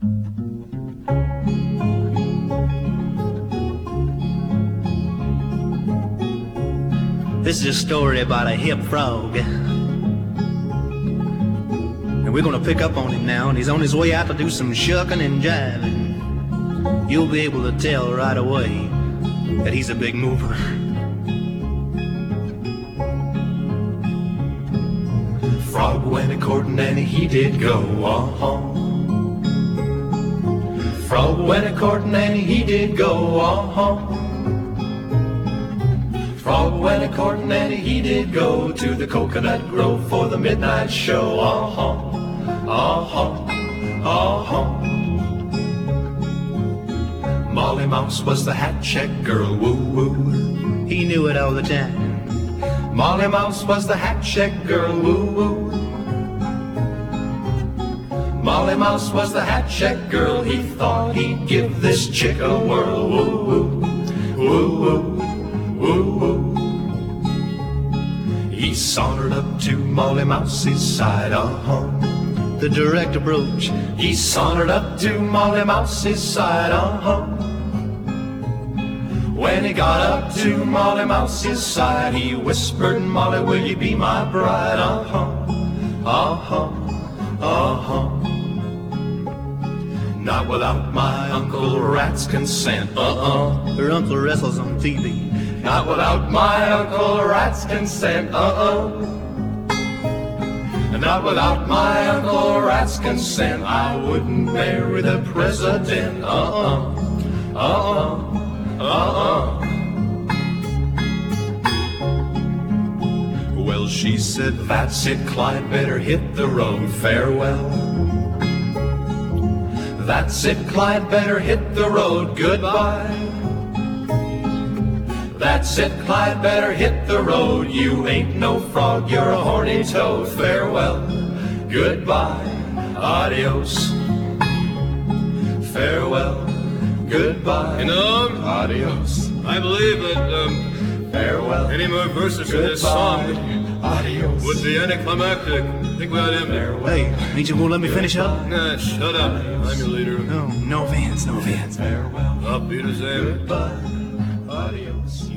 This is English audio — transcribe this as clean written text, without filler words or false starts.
This is a story about a hip frog. And we're gonna pick up on him now, and he's on his way out to do some shucking and jiving. You'll be able to tell right away that he's a big mover. Frog went a-courting and he did go, Frog went a-courting and he did go, Frog went a-courting and he did go to the coconut grove for the midnight show, Molly Mouse was the hat-check girl, woo-woo. He knew it all the time. Molly Mouse was the hat-check girl, woo-woo. Molly Mouse was the hat-check girl. He thought he'd give this chick a whirl, woo-woo, woo-woo, woo-woo. He sauntered up to Molly Mouse's side, The direct approach. He sauntered up to Molly Mouse's side, When he got up to Molly Mouse's side, he whispered, Molly, will you be my bride? Not without my Uncle Rat's consent, Her uncle wrestles on TV. Not without my Uncle Rat's consent, Not without my Uncle Rat's consent, I wouldn't marry the president, Well, she said, that's it, Clyde, better hit the road, farewell. That's it, Clyde, better hit the road, goodbye. That's it, Clyde, better hit the road. You ain't no frog, you're a horny toad, farewell, goodbye, adios. Farewell, goodbye, You know, adios. I believe that Farewell, any more verses in this song adios. would be anticlimactic. I think we ought to end there. Hey, ain't you gonna let me finish up? Nah, shut up. I'm your leader. No offense, no offense. Farewell, Up, Peter Sam. goodbye, adios.